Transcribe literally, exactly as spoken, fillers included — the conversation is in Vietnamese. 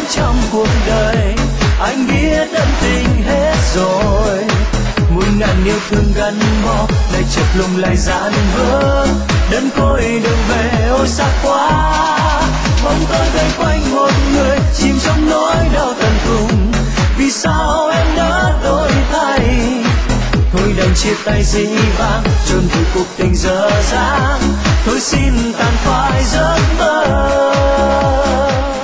trong cuộc đời. Anh biết ân tình hết rồi, muôn ngàn yêu thương gắn bó lại chợt lung lại dạn vỡ. Đơn côi đường về ôi xa quá, bóng tôi vây quanh một người chìm trong nỗi đau tận cùng. Vì sao em đã đổi thay, thôi đành chia tay dĩ vãng, chôn vùi cuộc tình dở dang. Thôi xin tàn phai giấc mơ.